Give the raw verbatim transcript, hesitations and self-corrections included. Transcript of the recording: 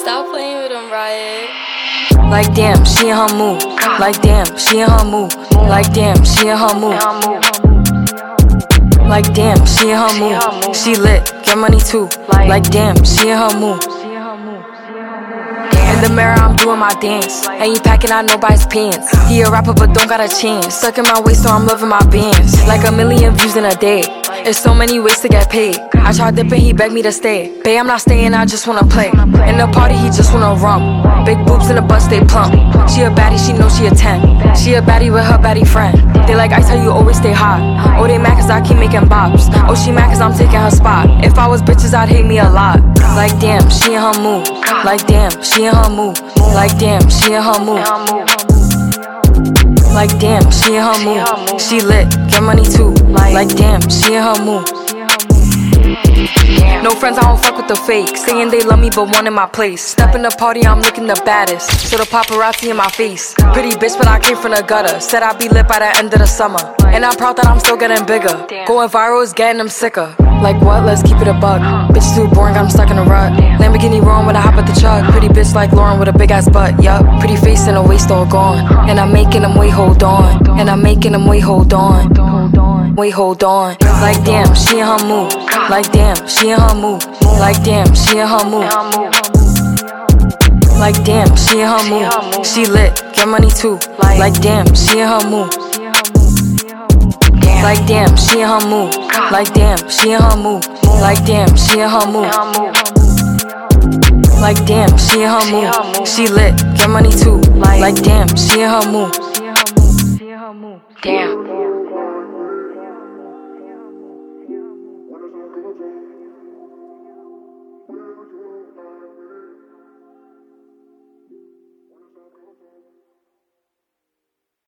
Stop playing with him, Riot. Like damn, she in her mood. Like damn, she in her mood. Like damn, she in her mood. Like damn, she in her mood. She lit, get money too. Like damn, she in her mood. In the mirror, I'm doing my dance. Ain't you packing out nobody's pants. He a rapper, but don't got a chance. Stuck in my waist, so I'm loving my bands. Like a million views in a day. There's so many ways to get paid. I tried dipping, he begged me to stay. Babe, I'm not staying, I just wanna play. In the party, he just wanna rum. Big boobs in the bus, they plump. She a baddie, she know she a ten. She a baddie with her baddie friend. They like ice, how you always stay hot. Oh, they mad cause I keep making bops. Oh, she mad cause I'm taking her spot. If I was bitches, I'd hate me a lot. Like damn, she in her mood. Like damn, she in her mood. Like damn, she in her mood. Like damn, she in her mood. She lit, get money too. Like damn, she in her mood. No friends, I don't fuck with the fake. Saying they love me but one in my place. Step in the party, I'm looking the baddest. So the paparazzi in my face. Pretty bitch but I came from the gutter. Said I'd be lit by the end of the summer. And I'm proud that I'm still getting bigger. Going viral is getting them sicker. Like what? Let's keep it a buck. Bitch too boring, I'm stuck in a rut. Lamborghini wrong when I hop at the truck. Pretty bitch like Lauren with a big ass butt. Yup, pretty face and a waist all gone. And I'm making them wait, hold on. And I'm making them wait, hold on. Wait, hold on. Like damn, she in her mood. Like damn, she in her mood. Like damn, she in her mood. Like damn, she in her mood. She lit, get money too. Like damn, she in her mood. Like damn, she in her mood. Like damn, she in her mood. Like damn, she in her mood. Like damn, she in her mood. She lit, get money too. Like damn, she in her mood. Damn.